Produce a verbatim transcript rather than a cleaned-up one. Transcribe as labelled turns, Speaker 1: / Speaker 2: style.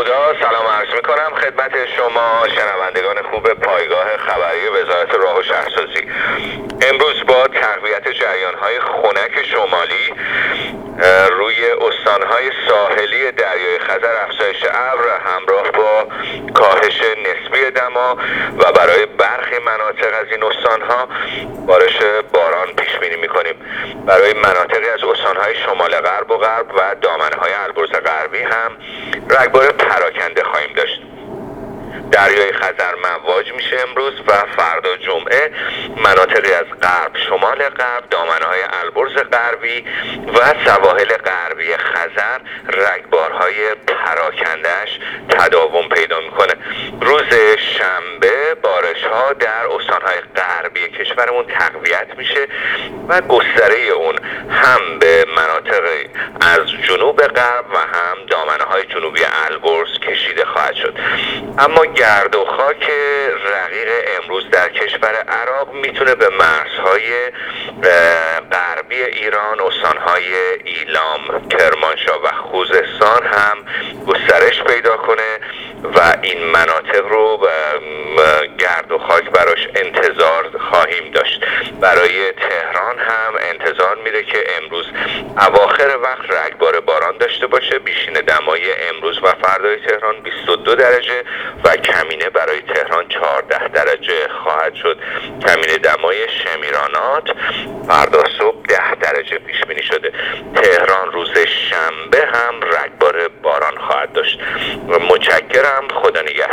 Speaker 1: خدا سلام عرض میکنم خدمت شما شنوندگان خوب پایگاه خبری وزارت راه و شهرسازی. امروز با تقویت جریان‌های خنک شمالی روی استان‌های ساحلی دریای خزر افزایش ابر همراه با کاهش نسبی دما و برای برخی مناطق از این استان‌ها بارش باران پیش بینی می‌کنیم. برای مناطقی از استان‌های شمال غرب و غرب و دامنه‌های البرز غربی هم رگبار پراکنده خواهیم داشت. دریای خزر مواج میشه امروز و فردا جمعه مناطقی از غرب شمال غرب، دامنه‌های البرز غربی و سواحل غربی خزر رگبارهای پراکندهش تداوم پیدا میکنه. روز شنبه بارش ها در استانهای غربی کشورمون تقویت میشه و گستره اون هم به مناطق از جنوب غرب و هم دامنه‌های جنوبی البرز کشیده خواهد شد. اما گرد و خاک رقیق امروز در کشور عراق میتونه به مرزهای غربی ایران، استانهای ایلام، کرمانشاه و خوزستان هم گسترش پیدا کنه و این مناطق رو گرد و خاک براش انتظار خواهیم داشت. برای تهران هم انتظار میره که امروز اواخر وقت رگبار باران داشته باشه. بیشین دمای امروز و فردای تهران بیست و دو درجه و کمینه برای تهران چهارده درجه خواهد شد. کمینه دمای شمیرانات فردا صبح ده درجه پیش بینی شده. تهران روز شنبه هم رگبار باران خواهد داشت. متشکرم. خدا نگهدار.